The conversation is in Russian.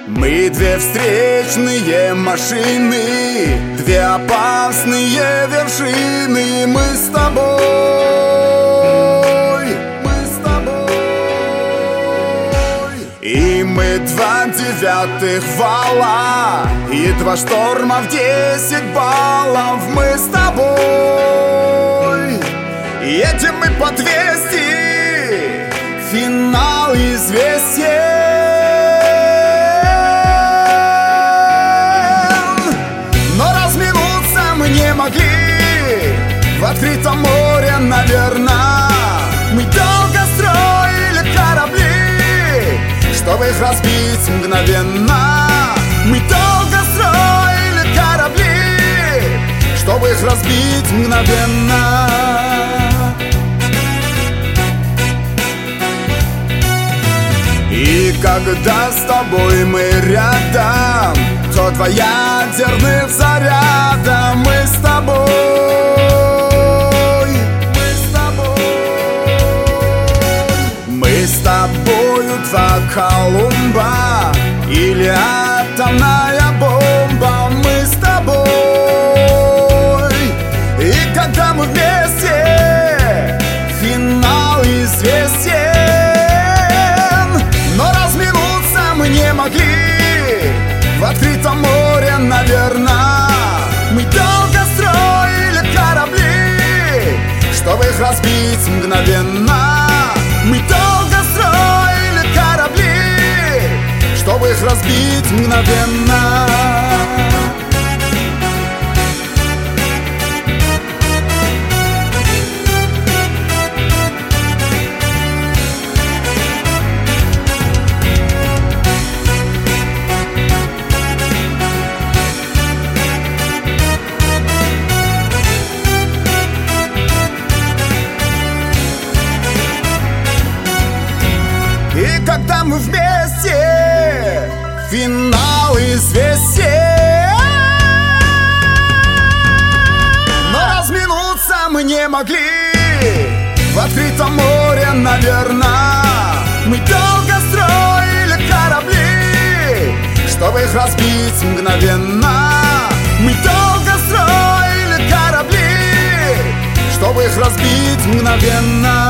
Мы две встречные машины, две опасные вершины. Мы с тобой, и мы два девятых вала, и два шторма в 10 баллов. Мы с тобой, едем мы по 200, финал известен. Могли в открытом море, наверное. Мы долго строили корабли, чтобы их разбить мгновенно. Мы долго строили корабли, чтобы их разбить мгновенно. И когда с тобой мы рядом, то два ядерных заряда. Мы с тобой, мы с тобою два Колумба или атомная бомба. Мы с тобой, и когда мы вместе, финал известен. Но разминуться мы не могли в открытом море, наверное. Мы долго строили корабли, чтобы их разбить мгновенно. Мы долго строили корабли, чтобы их разбить мгновенно. И когда мы вместе, финал известен. Но разминуться мы не могли в открытом море, наверное. Мы долго строили корабли, чтобы их разбить мгновенно. Мы долго строили корабли, чтобы их разбить мгновенно.